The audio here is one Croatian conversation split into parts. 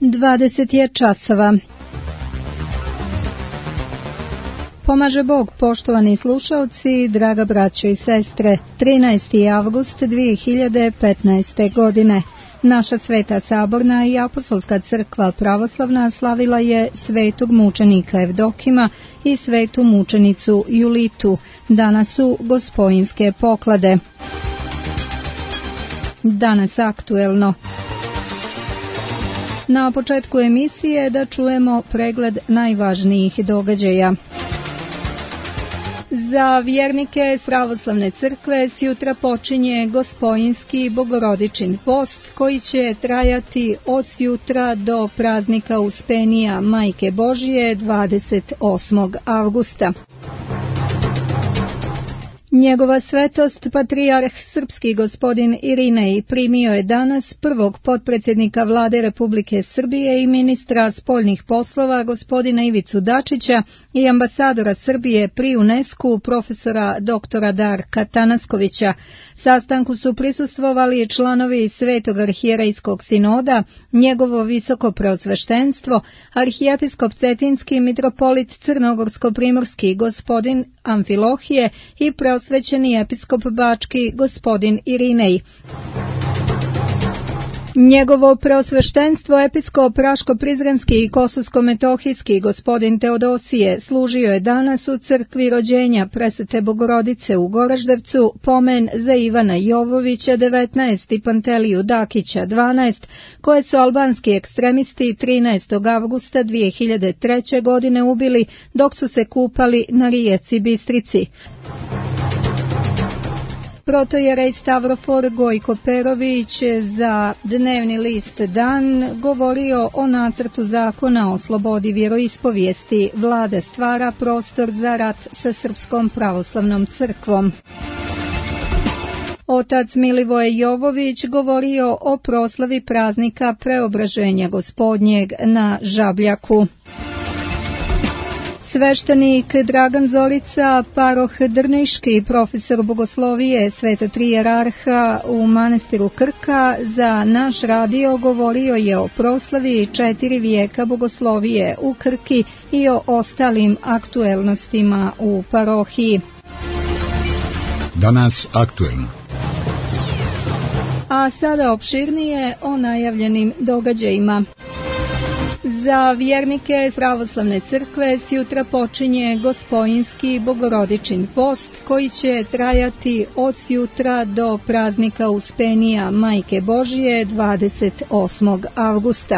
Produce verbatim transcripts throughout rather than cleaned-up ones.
dvadeset je časova. Pomaže Bog, poštovani slušalci, draga braćo i sestre, trinaesti avgust dvije hiljade petnaeste. godine. Naša Sveta Saborna i Apostolska crkva pravoslavna slavila je svetog mučenika Evdokima i svetu mučenicu Julitu. Danas su gospojinske poklade. Danas aktuelno. Na početku emisije da čujemo pregled najvažnijih događaja. Za vjernike pravoslavne crkve sjutra počinje gospojinski bogorodičin post koji će trajati od sjutra do praznika Uspenija Majke Božije dvadeset osmog avgusta. Njegova svetost, patrijarh srpski gospodin Irinej, primio je danas prvog potpredsjednika Vlade Republike Srbije i ministra spoljnih poslova gospodina Ivicu Dačića i ambasadora Srbije pri UNESCO profesora doktora Darka Tanaskovića. Sastanku su prisustvovali članovi Svetog arhijerejskog sinoda, njegovo visoko preosveštenstvo, arhijepiskop Cetinski mitropolit Crnogorsko-primorski gospodin Amfilohije i preosvećeni episkop Bački gospodin Irinej. Njegovo preosveštenstvo episkop Raško-Prizrenski i Kosovsko-Metohijski gospodin Teodosije služio je danas u crkvi rođenja Presvete Bogorodice u Goraždevcu pomen za Ivana Jovovića devetnaest i Panteliju Dakića dvanaest, koje su albanski ekstremisti trinaestog avgusta dvije hiljade treće. godine ubili dok su se kupali na rijeci Bistrici. Protojerej Stavrofor Gojko Perović za dnevni list Dan govorio o nacrtu zakona o slobodi vjeroispovijesti. Vlada stvara prostor za rat sa Srpskom pravoslavnom crkvom. Otac Milivoje Jovović govorio o proslavi praznika Preobraženja Gospodnjeg na Žabljaku. Sveštenik Dragan Zorica, paroh Drniški, profesor bogoslovije Sveta Tri jerarha u manastiru Krka, za naš radio govorio je o proslavi četiri vijeka bogoslovije u Krki i o ostalim aktuelnostima u parohiji. Danas aktuelno. A sada opširnije o najavljenim događajima. Za vjernike pravoslavne crkve sjutra počinje gospojinski bogorodičin post koji će trajati od sjutra do praznika Uspenija Majke Božije dvadeset osmog avgusta.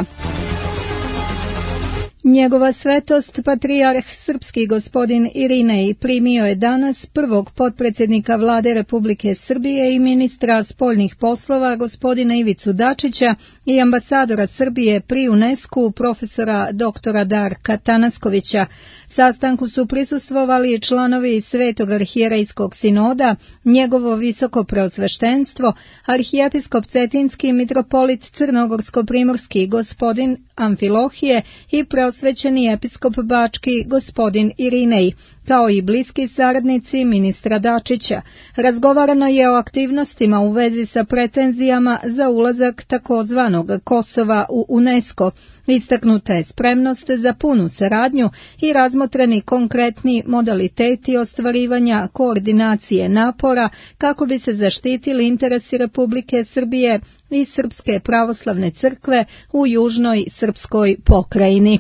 Njegova svetost, patrijarh srpski gospodin Irinej, primio je danas prvog potpredsjednika Vlade Republike Srbije i ministra spoljnih poslova gospodina Ivicu Dačića i ambasadora Srbije pri UNESCO profesora doktora Darka Tanaskovića. Sastanku su prisustvovali članovi Svetog arhijerejskog sinoda, njegovo visoko preosveštenstvo, arhijepiskop Cetinski mitropolit Crnogorsko-primorski gospodin Amfilohije i preosvećeni episkop Bački gospodin Irinej, kao i bliski saradnici ministra Dačića. Razgovarano je o aktivnostima u vezi sa pretenzijama za ulazak takozvanog Kosova u UNESCO. Istaknuta je spremnost za punu saradnju i razmotreni konkretni modaliteti ostvarivanja koordinacije napora kako bi se zaštitili interesi Republike Srbije i Srpske pravoslavne crkve u južnoj srpskoj pokrajini.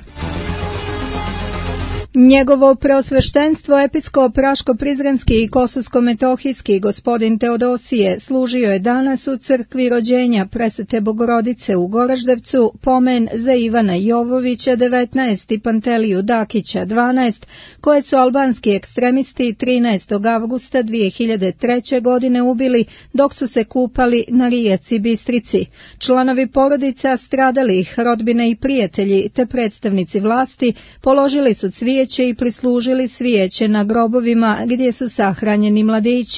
Njegovo preosveštenstvo episkop Raško-Prizrenski i Kosovsko-Metohijski gospodin Teodosije služio je danas u crkvi rođenja Presvete Bogorodice u Goraždevcu pomen za Ivana Jovovića devetnaest i Panteliju Dakića dvanaest, koje su albanski ekstremisti trinaestog avgusta dvije hiljade treće. godine ubili dok su se kupali na rijeci Bistrici. Članovi porodica stradalih, rodbine i prijatelji te predstavnici vlasti položili su cvijeće i prislužili svijeće na grobovima gdje su sahranjeni mladići.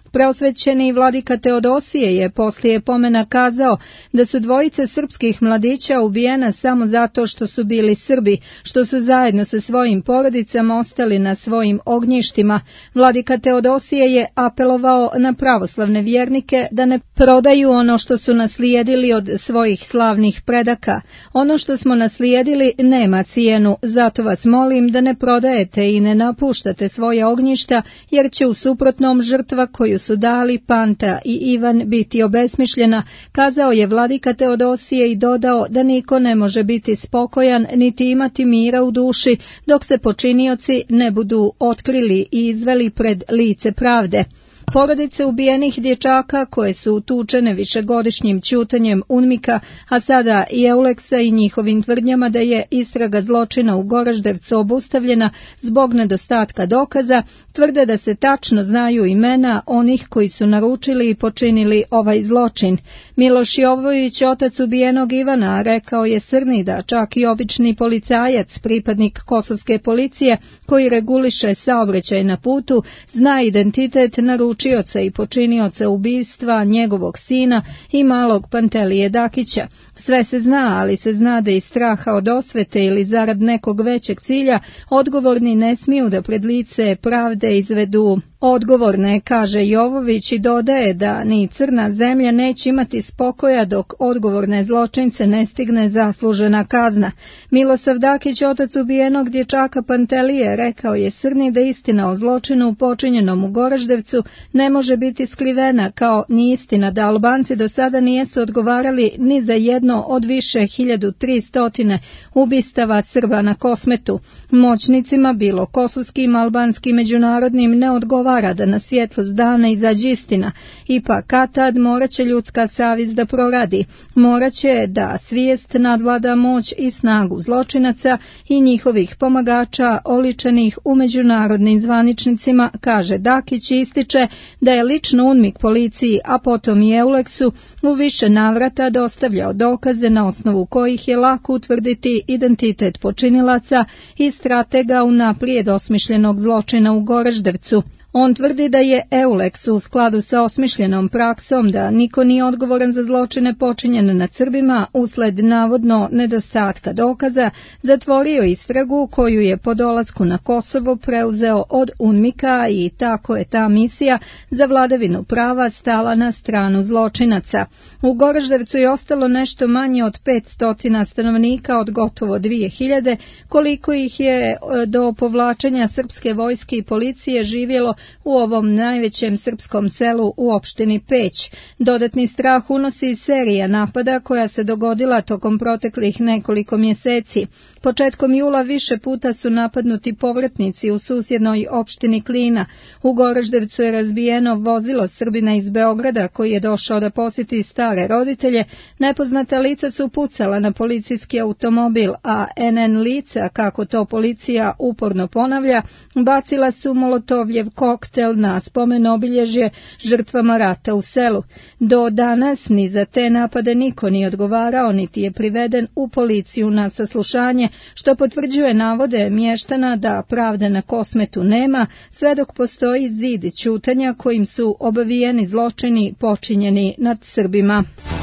Preosvećeni vladika Teodosije je poslije pomena kazao da su dvojice srpskih mladića ubijena samo zato što su bili Srbi, što su zajedno sa svojim porodicama ostali na svojim ognjištima. Vladika Teodosije je apelovao na pravoslavne vjernike da ne prodaju ono što su naslijedili od svojih slavnih predaka. Ono što smo naslijedili nema cijenu, zato vas molim da ne prodajete i ne napuštate svoje ognjišta, jer će u suprotnom žrtva koju su dali Panta i Ivan biti obesmišljena, kazao je vladika Teodosije i dodao da niko ne može biti spokojan niti imati mira u duši dok se počinioci ne budu otkrili i izveli pred lice pravde. Porodice ubijenih dječaka koje su utučene višegodišnjim ćutanjem UNMIK-a, a sada i Euleksa i njihovim tvrdnjama da je istraga zločina u Goraždevcu obustavljena zbog nedostatka dokaza, tvrde da se tačno znaju imena onih koji su naručili i počinili ovaj zločin. Miloš Jovović, otac ubijenog Ivana, rekao je Srni da čak i obični policajac, pripadnik kosovske policije koji reguliše saobraćaj na putu, zna identitet naručioca i počinioca ubistva njegovog sina i malog Pantelije Dakića. Sve se zna, ali se zna da iz straha od osvete ili zarad nekog većeg cilja odgovorni ne smiju da pred lice pravde izvedu odgovorne, kaže Jovović i dodaje da ni crna zemlja neće imati spokoja dok odgovorne zločince ne stigne zaslužena kazna. Milosav Dakić, otac ubijenog dječaka Pantelije, rekao je Srni da istina o zločinu počinjenom u Goraždevcu ne može biti skrivena, kao ni istina da Albanci do sada nijesu odgovarali ni za jedno od više hiljadu tristo ubistava Srba na Kosmetu. Moćnicima, bilo kosovskim, albanskim, međunarodnim, ne odgovara da na svjetlost dana izađe istina. Ipak kad-tad morat će ljudska savjest da proradi. Morat će da svijest nadvlada moć i snagu zločinaca i njihovih pomagača oličenih u međunarodnim zvaničnicima, kaže Dakić i ističe da je lično UNMIK policiji, a potom i Euleksu u više navrata dostavljao dokaze na osnovu kojih je lako utvrditi identitet počinilaca i stratega unaprijed osmišljenog zločina u Goraždevcu. On tvrdi da je Euleks u skladu sa osmišljenom praksom da niko nije odgovoran za zločine počinjene nad Srbima usled navodno nedostatka dokaza zatvorio istragu koju je po dolasku na Kosovo preuzeo od UNMIK-a i tako je ta misija za vladavinu prava stala na stranu zločinaca. U Goraždevcu je ostalo nešto manje od petsto stanovnika od gotovo dvije hiljade, koliko ih je do povlačenja srpske vojske i policije živjelo u ovom najvećem srpskom selu u opštini Peć. Dodatni strah unosi serija napada koja se dogodila tokom proteklih nekoliko mjeseci. Početkom jula više puta su napadnuti povratnici u susjednoj opštini Klina. U Goraždevcu je razbijeno vozilo Srbina iz Beograda koji je došao da posjeti stare roditelje. Nepoznata lica su pucala na policijski automobil, a en en lica, kako to policija uporno ponavlja, bacila su molotovljev koktel na spomen obilježje žrtvama rata u selu. Do danas ni za te napade niko nije odgovarao, niti je priveden u policiju na saslušanje, što potvrđuje navode mještana da pravde na Kosmetu nema, sve dok postoji zid ćutanja kojim su obavijeni zločini počinjeni nad Srbima.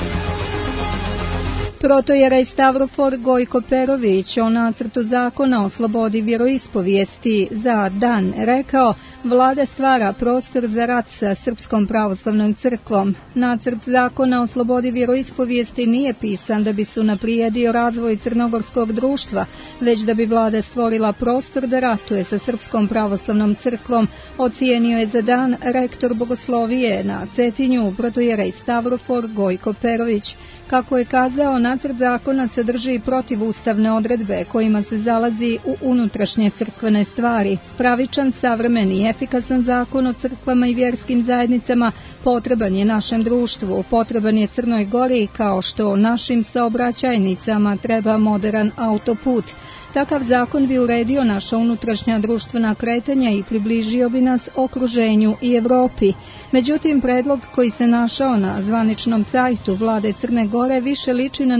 Protojerej Stavrofor Gojko Perović o nacrtu zakona o slobodi vjeroispovijesti za dan rekao: vlada stvara prostor za rat sa Srpskom pravoslavnom crkvom. Nacrt zakona o slobodi vjeroispovijesti nije pisan da bi se unaprijedio razvoj crnogorskog društva, već da bi vlada stvorila prostor da ratuje sa Srpskom pravoslavnom crkvom, ocijenio je za dan rektor bogoslovije na Cetinju protojerej Stavrofor Gojko Perović. Kako je kazao, nacrt zakona sadrži protivustavne odredbe kojima se zalazi u unutrašnje crkvene stvari. Pravičan, savremen i efikasan zakon o crkvama i vjerskim zajednicama potreban je našem društvu, potreban je Crnoj Gori kao što našim saobraćajnicama treba modern autoput. Takav zakon bi uredio naša unutrašnja društvena kretanja i približio bi nas okruženju i Evropi. Međutim, predlog koji se našao na zvaničnom sajtu vlade Crne Gore više liči na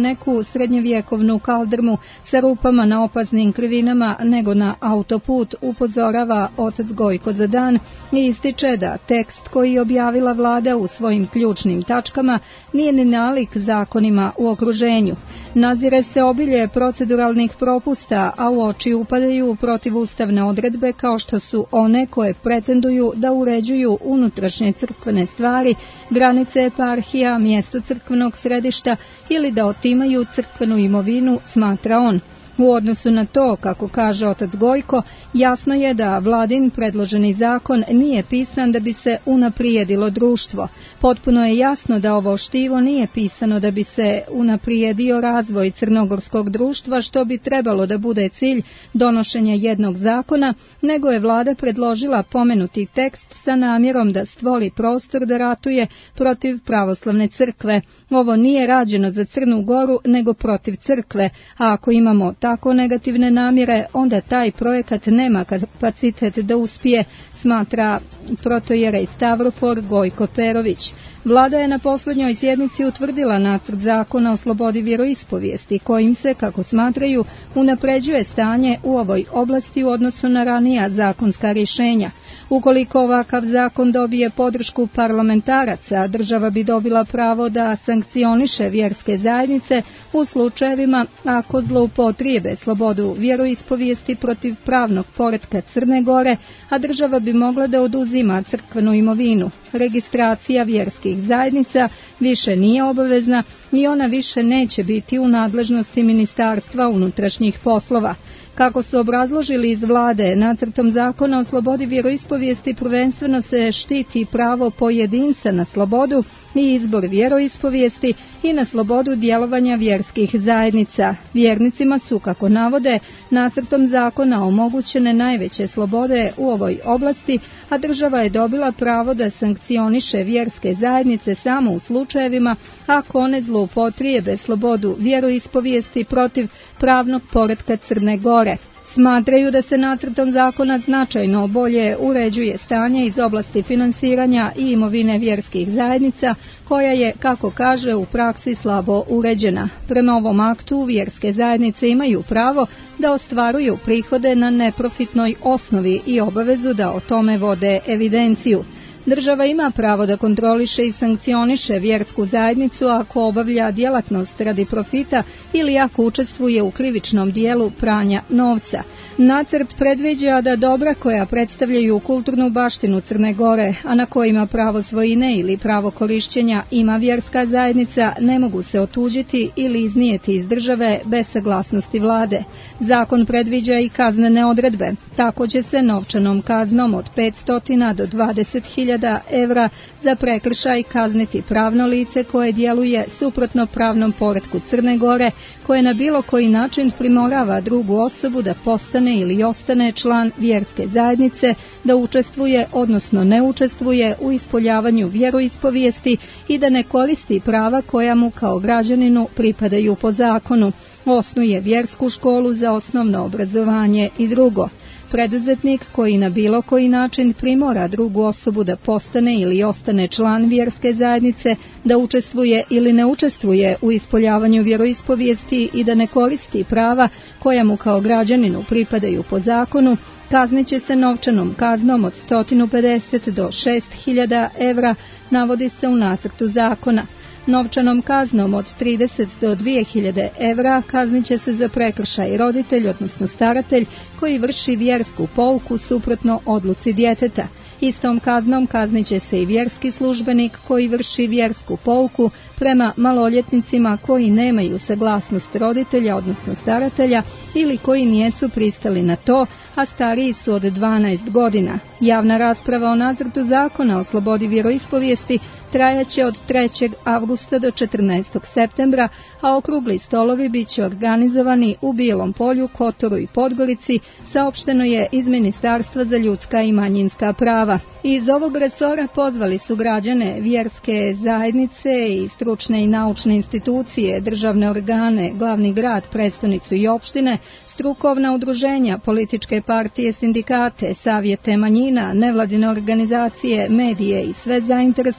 neku srednjevjekovnu kaldrmu sa rupama na opasnim krivinama nego na autoput, upozorava otac Gojko za dan i ističe da tekst koji je objavila vlada u svojim ključnim tačkama nije ni nalik zakonima u okruženju. Nazire se obilje proceduralnih propusta, a u oči upadaju protivustavne odredbe kao što su one koje pretenduju da uređuju unutrašnje crkvene stvari, granice eparhija, mjesto crkvenog središta ili da otimaju crkvenu imovinu, smatra on. U odnosu na to, kako kaže otac Gojko, jasno je da vladin predloženi zakon nije pisan da bi se unaprijedilo društvo. Potpuno je jasno da ovo štivo nije pisano da bi se unaprijedio razvoj crnogorskog društva, što bi trebalo da bude cilj donošenja jednog zakona, nego je vlada predložila pomenuti tekst sa namjerom da stvori prostor da ratuje protiv pravoslavne crkve. Ovo nije rađeno za Crnu Goru, nego protiv crkve, a ako imamo tako negativne namjere, onda taj projekat nema kapacitet da uspije, smatra protojerej Stavrofor Gojko Perović. Vlada je na posljednjoj sjednici utvrdila nacrt zakona o slobodi vjeroispovijesti, kojim se, kako smatraju, unapređuje stanje u ovoj oblasti u odnosu na ranija zakonska rješenja. Ukoliko ovakav zakon dobije podršku parlamentaraca, država bi dobila pravo da sankcioniše vjerske zajednice u slučajevima ako zloupotrijebe slobodu vjeroispovijesti protiv pravnog poretka Crne Gore, a država bi mogla da oduzima crkvenu imovinu. Registracija vjerskih zajednica više nije obavezna i ona više neće biti u nadležnosti Ministarstva unutrašnjih poslova. Kako su obrazložili iz vlade, nacrtom zakona o slobodi vjeroispovijesti prvenstveno se štiti pravo pojedinca na slobodu i izbor vjeroispovijesti i na slobodu djelovanja vjerskih zajednica. Vjernicima su, kako navode, nacrtom zakona omogućene najveće slobode u ovoj oblasti, a država je dobila pravo da sankcioniše vjerske zajednice samo u slučajevima ako one zloupotrijebe slobodu vjeroispovijesti protiv pravnog poretka Crne Gore. Smatraju da se nacrtom zakona značajno bolje uređuje stanje iz oblasti finansiranja i imovine vjerskih zajednica, koja je, kako kaže, u praksi slabo uređena. Prema ovom aktu vjerske zajednice imaju pravo da ostvaruju prihode na neprofitnoj osnovi i obavezu da o tome vode evidenciju. Država ima pravo da kontroliše i sankcioniše vjersku zajednicu ako obavlja djelatnost radi profita ili ako učestvuje u krivičnom dijelu pranja novca. Nacrt predviđa da dobra koja predstavljaju kulturnu baštinu Crne Gore, a na kojima pravo svojine ili pravo korišćenja ima vjerska zajednica, ne mogu se otuđiti ili iznijeti iz države bez saglasnosti vlade. Zakon predviđa i kaznene odredbe. Tako će se novčanom kaznom od petsto do dvadeset hiljada evra za prekršaj kazniti pravno lice koje djeluje suprotno pravnom poretku Crne Gore, koje na bilo koji način primorava drugu osobu da postane ili ostane član vjerske zajednice, da učestvuje, odnosno ne učestvuje u ispoljavanju vjeroispovijesti i da ne koristi prava koja mu kao građaninu pripadaju po zakonu, osnuje vjersku školu za osnovno obrazovanje i drugo. Preduzetnik koji na bilo koji način primora drugu osobu da postane ili ostane član vjerske zajednice, da učestvuje ili ne učestvuje u ispoljavanju vjeroispovijesti i da ne koristi prava koja mu kao građaninu pripadaju po zakonu, kaznit će se novčanom kaznom od sto pedeset do šest hiljada evra, navodi se u nacrtu zakona. Novčanom kaznom od trideset do dvije hiljade evra kaznit će se za prekršaj roditelj, odnosno staratelj, koji vrši vjersku pouku suprotno odluci djeteta. Istom kaznom kaznit će se i vjerski službenik koji vrši vjersku pouku prema maloljetnicima koji nemaju saglasnost roditelja, odnosno staratelja, ili koji nijesu pristali na to, a stariji su od dvanaest godina. Javna rasprava o nacrtu zakona o slobodi vjeroispovijesti trajaće od trećeg avgusta do četrnaestog septembra, a okrugli stolovi bit će organizovani u Bijelom Polju, Kotoru i Podgorici, saopšteno je iz Ministarstva za ljudska i manjinska prava. Iz ovog resora pozvali su građane, vjerske zajednice i stručne i naučne institucije, državne organe, glavni grad, prestonicu i opštine, strukovna udruženja, političke partije, sindikate, savjete manjina, nevladine organizacije, medije i sve zainteresovane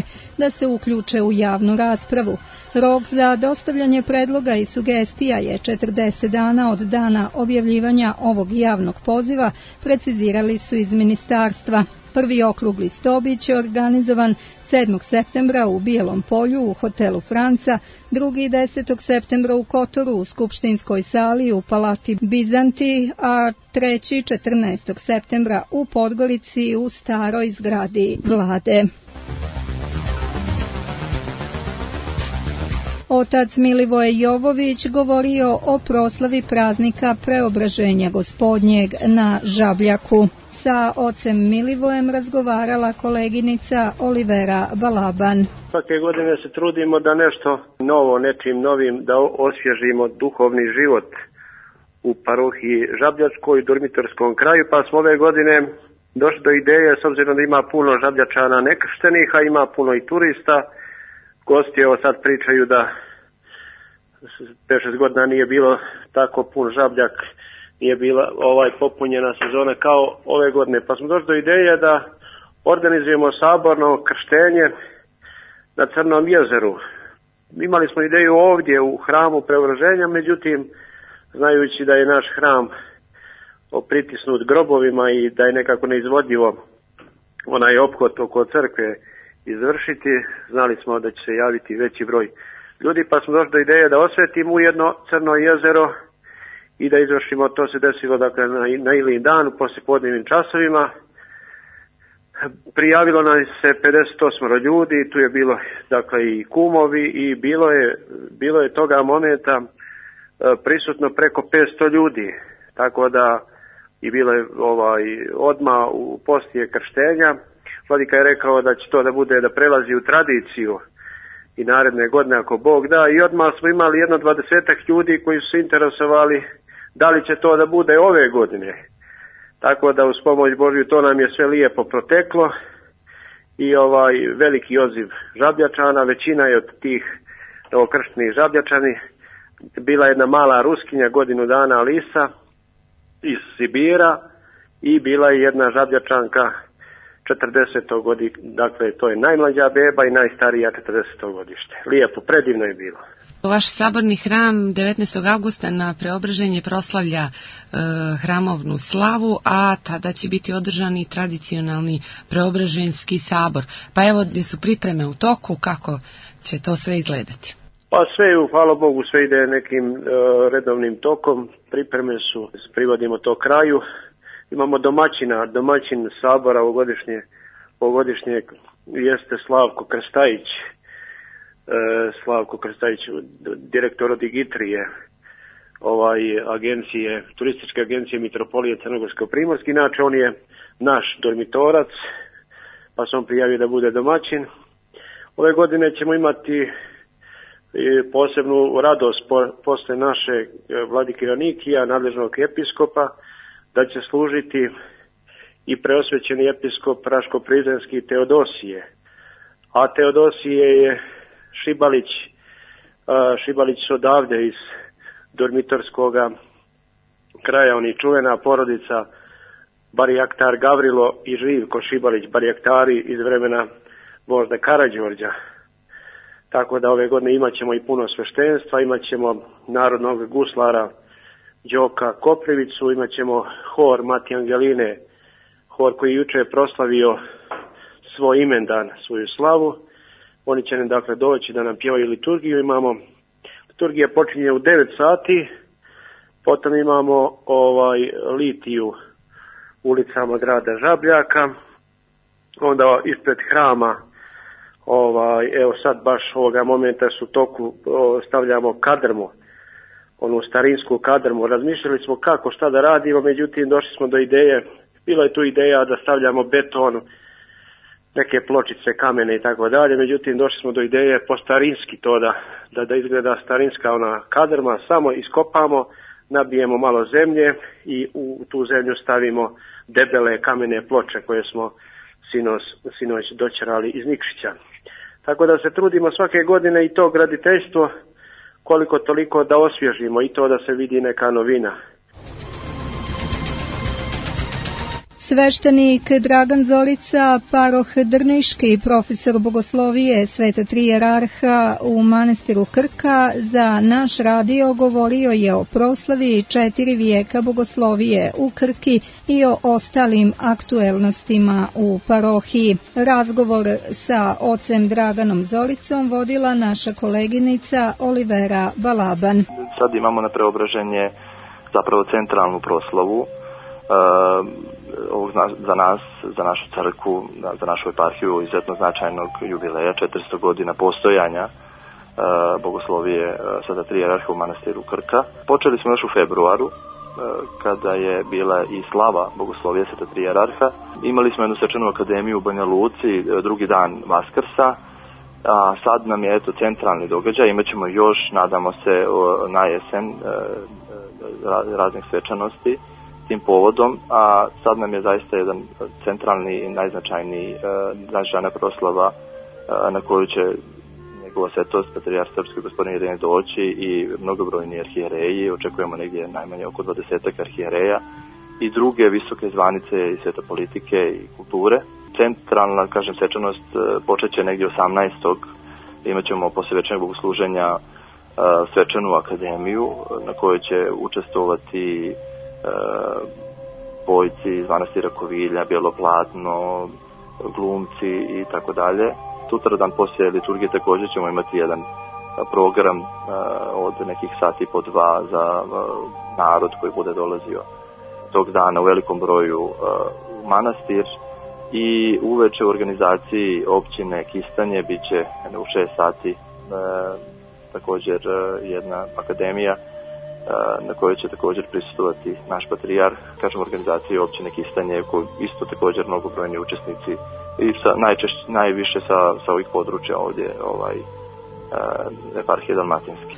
da se uključe u javnu raspravu. Rok za dostavljanje predloga i sugestija je četrdeset dana od dana objavljivanja ovog javnog poziva, precizirali su iz ministarstva. Prvi okrugli sto biće organizovan sedmog septembra u Bijelom Polju u hotelu Franca, drugi desetog septembra u Kotoru u Skupštinskoj sali u Palati Bizanti, a treći četrnaestog septembra u Podgorici u staroj zgradi vlade. Otac Milivoje Jovović govorio o proslavi praznika Preobraženja Gospodnjeg na Žabljaku. Sa ocem Milivojem razgovarala koleginica Olivera Balaban. Svake godine se trudimo da nešto novo, nečim novim, da osvježimo duhovni život u parohiji Žabljačkoj i dormitorskom kraju, pa smo ove godine došli do ideje, s obzirom da ima puno Žabljačana nekrštenih, a ima puno i turista. Gosti evo sad pričaju da pet šest godina nije bilo tako pun Žabljak, nije bila ovaj popunjena sezona kao ove godine. Pa smo došli do ideje da organizujemo saborno krštenje na Crnom jezeru. Imali smo ideju ovdje u hramu Preobraženja, međutim, znajući da je naš hram pritisnut grobovima i da je nekako neizvodljivo onaj ophod oko crkve izvršiti, znali smo da će se javiti veći broj ljudi, pa smo došli do ideje da osvetimo ujedno Crno jezero i da izvršimo. To se desilo dakle na, na Ilin dan u poslijepodnevnim časovima. Prijavilo nam se pedeset osam ljudi, tu je bilo dakle i kumovi i bilo je, bilo je toga momenta prisutno preko petsto ljudi, tako da i bilo je ovaj, odmah u poslije krštenja. Vladika je rekao da će to da bude, da prelazi u tradiciju i naredne godine ako Bog da, i odmah smo imali jedno dvadesetak ljudi koji su se interesovali da li će to da bude ove godine. Tako da uz pomoć Božju to nam je sve lijepo proteklo i ovaj veliki odziv Žabljačana, većina je od tih novokrštenih Žabljačani. Bila jedna mala Ruskinja godinu dana Alisa iz Sibira i bila je jedna Žabljačanka četrdesetog godište, dakle to je najmlađa beba i najstarija četrdesetog godište. Lijepo, predivno je bilo. Vaš saborni hram devetnaestog avgusta na Preobraženje proslavlja e, hramovnu slavu, a tada će biti održani tradicionalni Preobraženjski sabor. Pa evo gdje su pripreme u toku, kako će to sve izgledati? Pa sve, hvala Bogu, sve ide nekim e, redovnim tokom, pripreme su, privodimo to kraju. Imamo domaćina, domaćin sabora ovogodišnje, ovogodišnje jeste Slavko Krstajić, e, Slavko Krstajić, direktor od Digitrije, ovaj agencije, turističke agencije Mitropolije Crnogorsko-Primorski, inače on je naš dormitorac, pa sam prijavio da bude domaćin. Ove godine ćemo imati posebnu radost po, posle naše vladike Jonikija, nadležnog episkopa, da će služiti i preosvećeni episkop Raško-Prizrenski Teodosije. A Teodosije je Šibalić, Šibalić su odavde iz dormitorskog kraja, oni čuvena porodica Barjaktar Gavrilo i Živko Šibalić, Barjaktari iz vremena vožda Karađorđa. Tako da ove godine imat ćemo i puno sveštenstva, imat ćemo narodnog guslara Đoka Koprivicu, imat ćemo hor Mati Angeline, hor koji juče je proslavio svoj imendan, svoju slavu. Oni će nam dakle doći da nam pjevaju liturgiju. Imamo, liturgija počinje u devet sati, potom imamo ovaj litiju ulicama grada Žabljaka, onda ispred hrama, ovaj, evo sad baš ovoga momenta su toku, o, stavljamo kadrmu, onu starinsku kadrmu. Razmišljali smo kako, šta da radimo, međutim došli smo do ideje, bila je tu ideja da stavljamo beton, neke pločice, kamene i tako dalje, međutim došli smo do ideje po starinski to da, da, da izgleda starinska ona kadrma, samo iskopamo, nabijemo malo zemlje i u tu zemlju stavimo debele kamene ploče koje smo sinoć, sinoć dočerali iz Nikšića. Tako da se trudimo svake godine i to graditeljstvo koliko toliko da osvježimo i to da se vidi neka novina. Sveštenik Dragan Zorica, paroh Drniški, profesor bogoslovije Sveta Tri jerarha u manastiru Krka, za naš radio govorio je o proslavi četiri vijeka bogoslovije u Krki i o ostalim aktuelnostima u parohiji. Razgovor sa ocem Draganom Zoricom vodila naša koleginica Olivera Balaban. Sad imamo na Preobraženje zapravo centralnu proslavu ovog za nas, za našu crkvu, za našu eparhiju izuzetno značajnog jubileja, četiristo godina postojanja bogoslovije Sveta Tri jerarha u manastiru Krka. Počeli smo još u februaru, kada je bila i slava bogoslovije Sveta Tri jerarha. Imali smo jednu svečanu akademiju u Banja Luci, drugi dan Vaskrsa, a sad nam je eto centralni događaj. Imaćemo još, nadamo se, na jesen raznih svečanosti tim povodom, a sad nam je zaista jedan centralni i najznačajniji značajna proslava na koju će njegova svetost patrijarh srpski gospodin Irinej doći i mnogobrojni arhijereji, očekujemo negdje najmanje oko dvadesetak arhijereja i druge visoke zvanice i sveta politike i kulture. Centralna, kažem, svečanost počet će negdje osamnaestog Imaćemo posle večernjeg bogosluženja svečanu akademiju na kojoj će učestvovati bojci iz manastira Kovilja, Bijelo platno, glumci i tako dalje. Sutradan poslije liturgije također ćemo imati jedan program od nekih sati po dva za narod koji bude dolazio tog dana u velikom broju u manastir. I uveče u organizaciji općine Kistanje bit će u šest sati e, također jedna akademija e, na kojoj će također prisustvovati naš patrijarh, kažem organizaciji općine Kistanje, koji isto također mnogobrojni učesnici i sa, najčešće, najviše sa, sa ovih područja ovdje ovaj, e, eparhije Dalmatinske.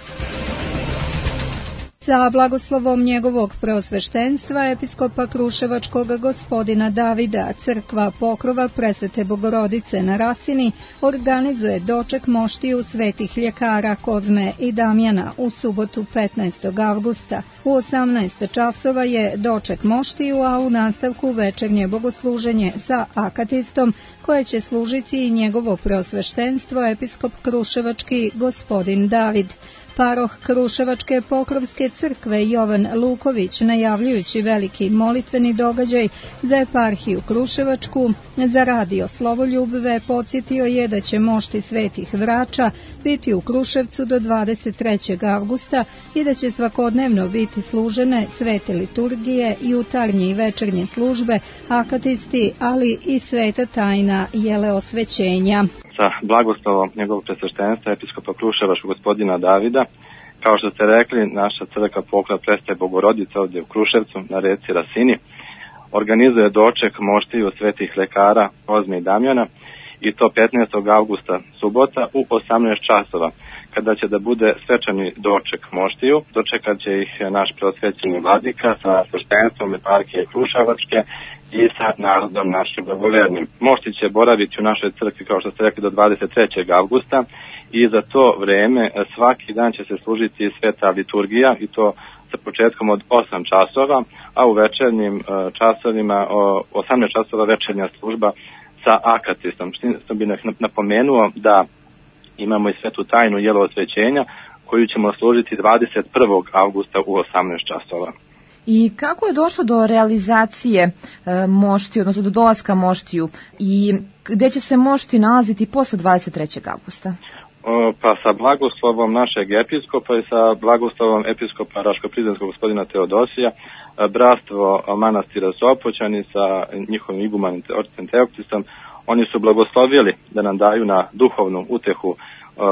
Sa blagoslovom njegovog preosveštenstva episkopa Kruševačkog gospodina Davida, crkva Pokrova Presvete Bogorodice na Rasini organizuje doček moštiju svetih ljekara Kozme i Damjana u subotu petnaestog avgusta. U osamnaest časova je doček moštiju, a u nastavku večernje bogosluženje sa akatistom koje će služiti i njegovo preosveštenstvo episkop Kruševački gospodin David. Paroh Kruševačke Pokrovske crkve Jovan Luković, najavljujući veliki molitveni događaj za eparhiju Kruševačku, za radio Slovoljubve podsjetio je da će mošti svetih vrača biti u Kruševcu do dvadeset trećeg avgusta i da će svakodnevno biti služene svete liturgije, jutarnje i večernje službe, akatisti, ali i sveta tajna jeleosvećenja. Sa blagoslovom njegovog presveštenstva episkopa Kruševačkog gospodina Davida, kao što ste rekli, naša crkva Pokrov Presvete Bogorodice ovdje u Kruševcu na reci Rasini organizuje doček moštiju svetih lekara Kozme i Damjana, i to petnaestog avgusta subota u osamnaest časova, kada će da bude svečani doček moštiju. Dočekat će ih naš preosvećeni vladika sa sveštenstvom eparhije Kruševačke i sa narodom našim blagovernim. Mošti će boraviti u našoj crkvi, kao što ste rekli, do dvadeset trećeg avgusta i za to vreme svaki dan će se služiti sveta liturgija, i to sa početkom od osam časova, a u večernjim časovima osamnaest časova večernja služba sa akatistom. Što bih napomenuo da imamo i svetu tajnu jeleosvećenja koju ćemo služiti dvadeset prvog avgusta u osamnaest časova. I kako je došlo do realizacije e, moštiju, odnosno do dolaska moštiju, i gdje će se mošti nalaziti posle dvadeset trećeg avgusta? O, pa sa blagoslovom našeg episkopa i sa blagoslovom episkopa Raško-Prizrenskog gospodina Teodosija, bratstvo manastira Sopoćani sa njihovim igumanom ocem Teoktistom, oni su blagoslovili da nam daju na duhovnu utehu uh,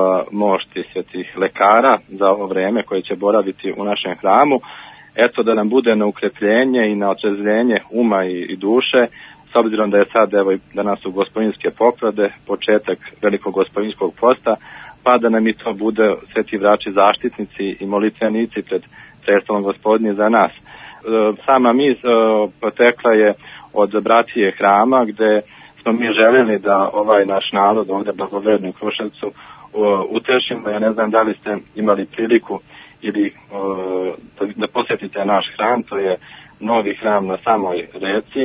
mošti svetih lekara za ovo vreme koje će boraviti u našem hramu. Eto, da nam bude na ukrepljenje i na otrezvenje uma i, i duše, s obzirom da je sad, evo, danas su gospodinske poklade, početak velikog gospodinskog posta, pa da nam i to bude sveti vrači zaštitnici i molitvenici pred prestolom Gospodnje za nas. E, sama mis e, potekla je od bratije hrama, gde smo mi željeli da ovaj naš narod ovdje blagoverni u Kruševcu e, utešimo. Ja ne znam da li ste imali priliku ili e, da posjetite naš hram, to je novi hram na samoj reci,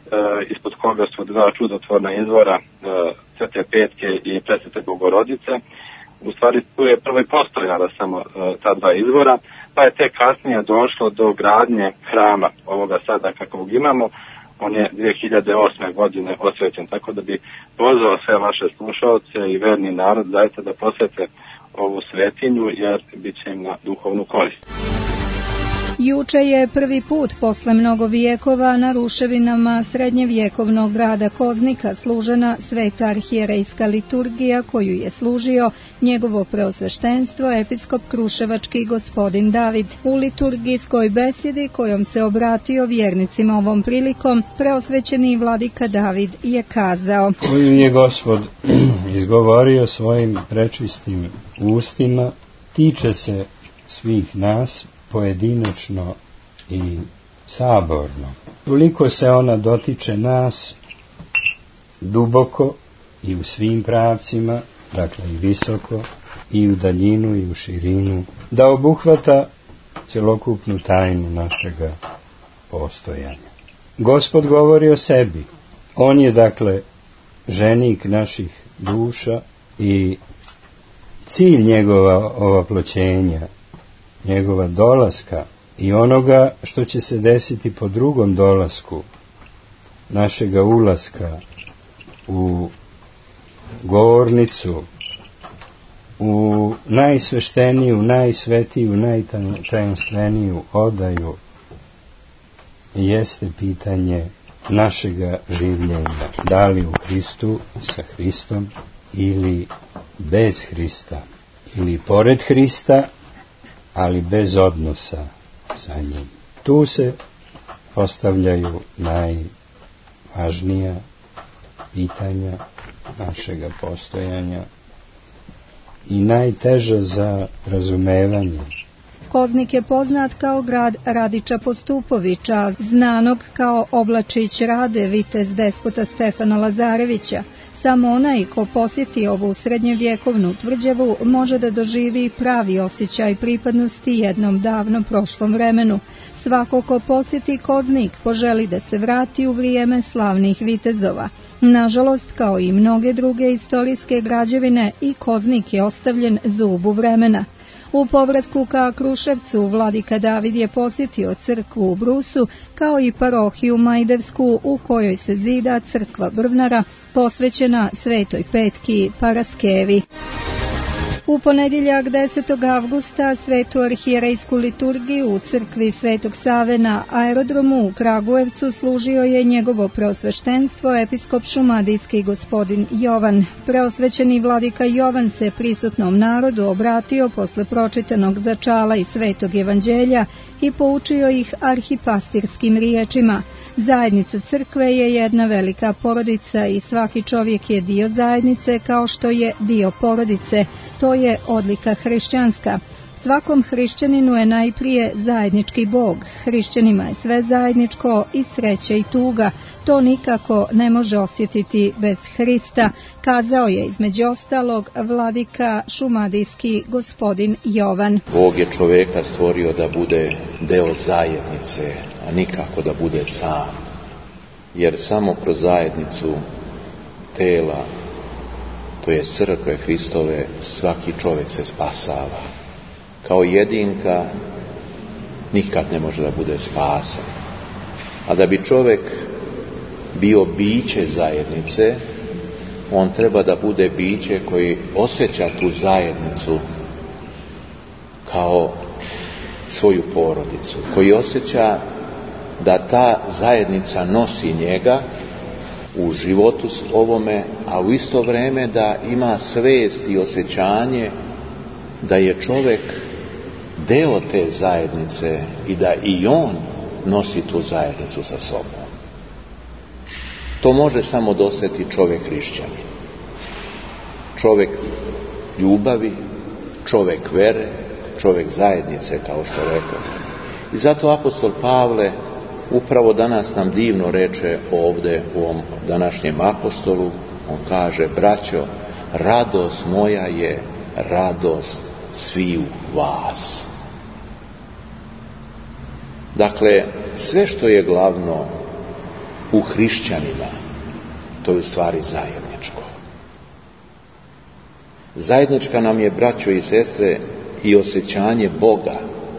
ispod koga su dva čudotvorna izvora, Svete Petke i Presvete Bogorodice. U stvari tu je prvo i postojala samo ta dva izvora, pa je tek kasnije došlo do gradnje hrama ovoga sada kakvog imamo. On je dvije hiljade osme godine osvećen, tako da bi pozvao sve vaše slušalce i verni narod zaista da posvete ovu svetinju, jer bit će im na duhovnu korist. Juče je prvi put posle mnogo vijekova na ruševinama srednjevjekovnog grada Koznika služena sveta arhijerejska liturgija koju je služio njegovo preosveštenstvo episkop kruševački gospodin David. U liturgijskoj besedi kojom se obratio vjernicima ovom prilikom, preosvećeni vladika David je kazao: Koju je Gospod izgovorio svojim prečistim ustima, tiče se svih nas pojedinačno i saborno. Toliko se ona dotiče nas duboko i u svim pravcima, dakle i visoko, i u daljinu i u širinu, da obuhvata celokupnu tajnu našega postojanja. Gospod govori o sebi. On je, dakle, ženik naših duša i cilj njegova ovaploćenja, njegova dolaska i onoga što će se desiti po drugom dolasku, našega ulaska u govornicu, u najsvešteniju, najsvetiju, najtajanstveniju odaju, jeste pitanje našega življenja. Da li u Hristu, sa Hristom, ili bez Hrista, ili pored Hrista, ali bez odnosa sa njim. Tu se postavljaju najvažnija pitanja našega postojanja i najteža za razumevanje. Koznik je poznat kao grad Radića Postupovića, znanog kao Oblačić Rade, vitez despota Stefana Lazarevića. Samo onaj ko posjeti ovu srednjevjekovnu tvrđavu može da doživi pravi osjećaj pripadnosti jednom davno prošlom vremenu. Svako ko posjeti Koznik poželi da se vrati u vrijeme slavnih vitezova. Nažalost, kao i mnoge druge istorijske građevine, i Koznik je ostavljen zubu vremena. U povratku ka Kruševcu vladika David je posjetio crkvu u Brusu, kao i parohiju Majdevsku u kojoj se zida crkva Brvnara, posvećena Svetoj Petki Paraskevi. U ponedjeljak desetog avgusta svetu arhijerejsku liturgiju u crkvi Svetog Save na aerodromu u Kragujevcu služio je njegovo preosveštenstvo episkop šumadijski gospodin Jovan. Preosvećeni vladika Jovan se prisutnom narodu obratio posle pročitanog začala i Svetog evanđelja i poučio ih arhipastirskim riječima. Zajednica crkve je jedna velika porodica i svaki čovjek je dio zajednice kao što je dio porodice. To je odlika hrišćanska. Svakom hrišćaninu je najprije zajednički Bog. Hrišćanima je sve zajedničko i sreće i tuga. To nikako ne može osjetiti bez Hrista, kazao je između ostalog vladika šumadijski gospodin Jovan. Bog je čovjeka stvorio da bude deo zajednice, a nikako da bude sam. Jer samo kroz zajednicu tela, to je crkve Hristove, svaki čovjek se spasava. Kao jedinka nikad ne može da bude spasan. A da bi čovjek bio biće zajednice, on treba da bude biće koji osjeća tu zajednicu kao svoju porodicu, koji osjeća da ta zajednica nosi njega u životu ovome, a u isto vrijeme da ima svest i osjećanje da je čovjek deo te zajednice i da i on nosi tu zajednicu sa sobom. To može samo dosjeti čovjek hrišćanin. Čovjek ljubavi, čovjek vere, čovjek zajednice, kao što rekao. I zato apostol Pavle upravo danas nam divno reče ovdje u ovom današnjem apostolu. On kaže: braćo, radost moja je radost sviju vas. Dakle, sve što je glavno u hrišćanima, to je u stvari zajedničko. Zajednička nam je, braćo i sestre, i osjećanje Boga.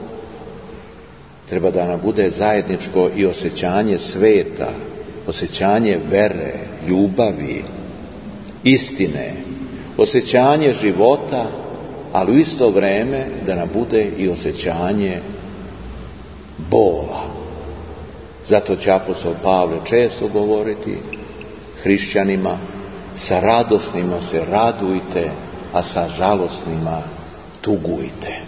Treba da nam bude zajedničko i osjećanje sveta, osjećanje vere, ljubavi, istine, osjećanje života, ali u isto vrijeme da nam bude i osjećanje bola. Zato će apostol Pavle često govoriti hrišćanima: sa radosnima se radujte, a sa žalosnima tugujte.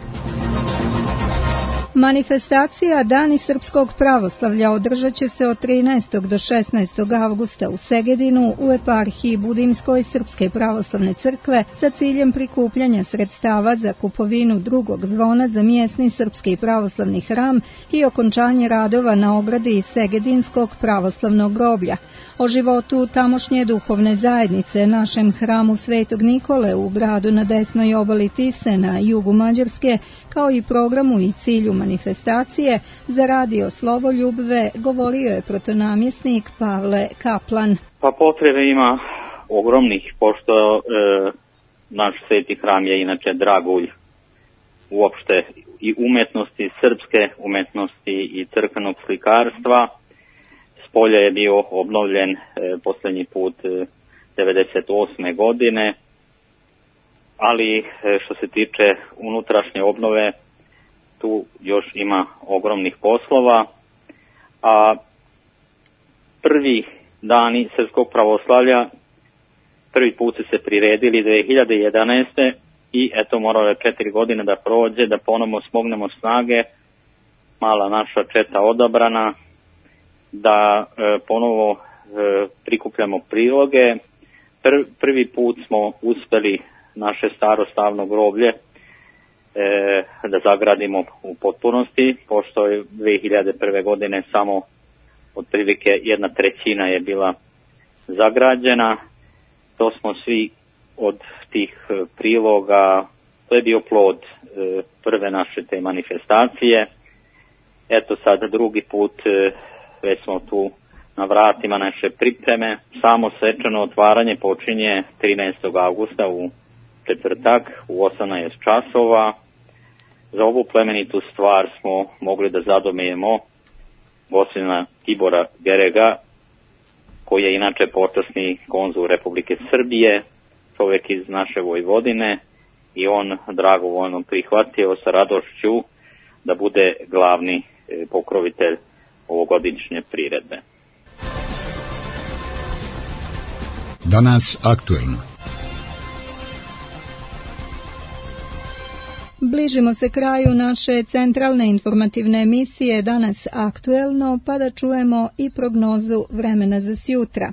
Manifestacija Dani srpskog pravoslavlja održat će se od trinaestog do šesnaestog avgusta u Segedinu u eparhiji Budimskoj Srpske pravoslavne crkve sa ciljem prikupljanja sredstava za kupovinu drugog zvona za mjesni srpski pravoslavni hram i okončanje radova na ogradi Segedinskog pravoslavnog groblja. O životu tamošnje duhovne zajednice, našem hramu Svetog Nikole u gradu na desnoj obali Tise na jugu Mađarske, kao i programu i cilju manifestacije za radio Slovoljubve, govorio je protonamjesnik Pavle Kaplan. Pa potrebe ima ogromnih, pošto e, naš sveti hram je inače dragulj uopšte i umetnosti, srpske umetnosti i crkvenog slikarstva. Spolje je bio obnovljen e, posljednji put e, devedeset osme godine, ali e, što se tiče unutrašnje obnove, tu još ima ogromnih poslova, a prvi dani srpskog pravoslavlja prvi put su se priredili dve hiljade jedanaeste. i eto moralo je četiri godine da prođe, da ponovno smognemo snage, mala naša četa odabrana, da e, ponovo e, prikupljamo priloge. Pr, prvi put smo uspjeli naše staro stavno groblje E, da zagradimo u potpunosti, pošto je dve hiljade prve. godine samo otprilike jedna trećina je bila zagrađena. To smo svi od tih priloga, to je bio plod e, prve naše te manifestacije. Eto sad drugi put e, već smo tu na vratima naše pripreme. Samo svečano otvaranje počinje trinaestog avgusta u četvrtak u osamnaest časova. Za ovu plemenitu stvar smo mogli da zadomijemo gospodina Tibora Gerega, koji je inače počasni konzul Republike Srbije, čovjek iz naše Vojvodine, i on dragovoljno prihvatio sa radošću da bude glavni pokrovitelj ovogodišnje priredbe. Danas aktuelno. Bližimo se kraju naše centralne informativne emisije Danas aktuelno, pa da čujemo i prognozu vremena za sjutra.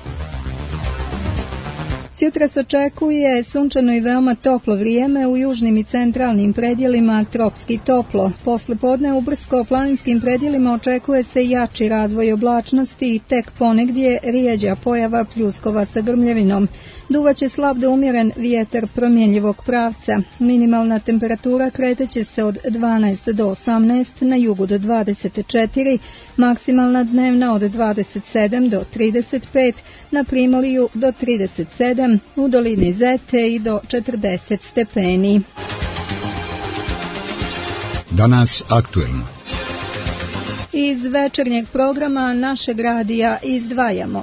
Sjutra se očekuje sunčano i veoma toplo vrijeme, u južnim i centralnim predjelima tropski toplo. Posle podne u brdsko-planinskim predjelima očekuje se jači razvoj oblačnosti i tek ponegdje rijeđa pojava pljuskova sa grmljevinom. Duvaće slab do umjeren vjetar promjenjivog pravca. Minimalna temperatura kreteće se od dvanaest do osamnaest, na jugu do dvadeset četiri, maksimalna dnevna od dvadeset sedam do trideset pet, na Primorju do trideset sedam, u dolini Zete i do četrdeset stepeni. Danas aktuelno. Iz večernjeg programa našeg radija izdvajamo: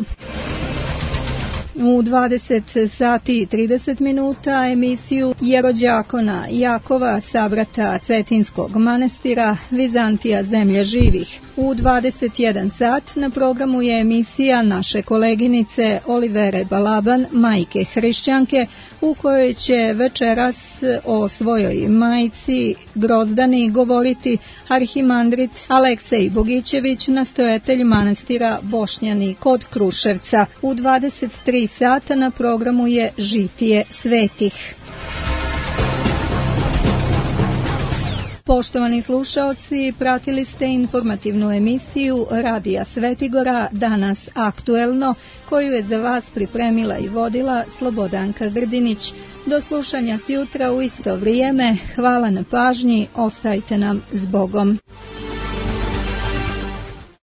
u dvadeset sati i trideset minuta emisiju Jerođakona Jakova, sabrata Cetinskog manastira, Vizantija zemlje živih. U dvadeset jedan sat na programu je emisija naše koleginice Olivere Balaban, majke hrišćanke, u kojoj će večeras o svojoj majci Grozdani govoriti arhimandrit Aleksej Bogićević, nastojatelj manastira Bošnjani kod Kruševca. U dvadeset tri sata na programu je Žitije svetih. Poštovani slušaoci, pratili ste informativnu emisiju Radija Svetigora Danas aktuelno, koju je za vas pripremila i vodila Slobodanka Grdinić. Do slušanja sjutra u isto vrijeme. Hvala na pažnji, ostajte nam s Bogom.